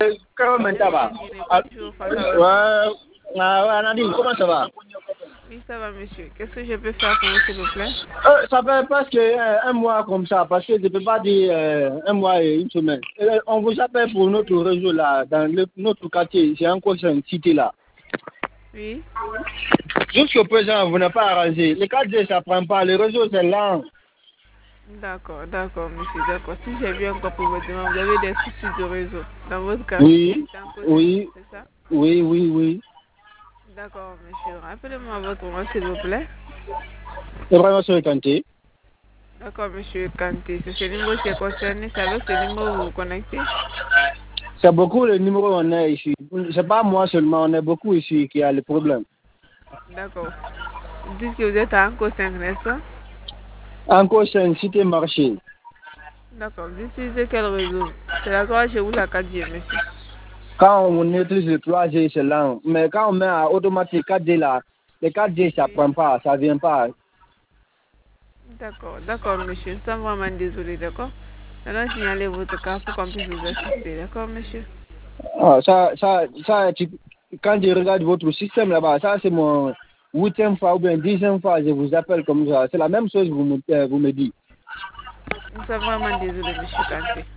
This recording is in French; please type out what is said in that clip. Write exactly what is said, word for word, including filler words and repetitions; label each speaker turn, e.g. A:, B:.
A: comment ça va? Ouais, ah, Nadine, comment ça va?
B: Oui, ça va, monsieur. Qu'est-ce que je peux faire pour vous, s'il vous plaît?
A: Euh, ça fait presque euh, un mois comme ça, parce que je ne peux pas dire euh, un mois et une semaine. Euh, on vous appelle pour notre réseau là, dans le, notre quartier, c'est encore une cité là.
B: Oui.
A: Jusqu'au présent, vous n'avez pas arrangé. Le quatre G, ça ne prend pas, le réseau c'est lent.
B: D'accord, d'accord, monsieur, d'accord. Si j'ai bien compris votre demande, vous avez des soucis de réseau dans votre cas.
A: Oui, oui,
B: c'est ça?
A: oui, oui, oui.
B: D'accord, monsieur. Rappelez-moi votre nom, s'il vous plaît.
A: C'est vraiment sur le Kanté.
B: D'accord, monsieur Kanté. C'est ce numéro qui est concerné. C'est avec ce numéro que vous vous connectez?
A: C'est beaucoup le numéro qu'on a ici. C'est pas moi seulement, on est beaucoup ici qui a le problème.
B: D'accord. Vous dites que vous êtes à Anco cinq, n'est-ce pas?
A: Encore c'est une cité marché.
B: D'accord. Vous utilisez quel réseau? C'est la trois G ou la quatre G, monsieur?
A: Quand on utilise le trois G, c'est lent. Mais quand on met à automatique quatre G là, le quatre G, ça ne prend pas, ça ne vient pas.
B: D'accord, d'accord, monsieur. Nous sommes vraiment désolés, d'accord? Allons signaler votre cas pour qu'on puisse vous assister, d'accord, monsieur?
A: Ah, ça, ça, ça, tu- quand je regarde votre système là-bas, ça c'est mon huitième fois ou bien dixième fois, je vous appelle comme ça. C'est la même chose que vous me, euh, vous me dites.
B: Nous sommes vraiment désolés, monsieur Kanté.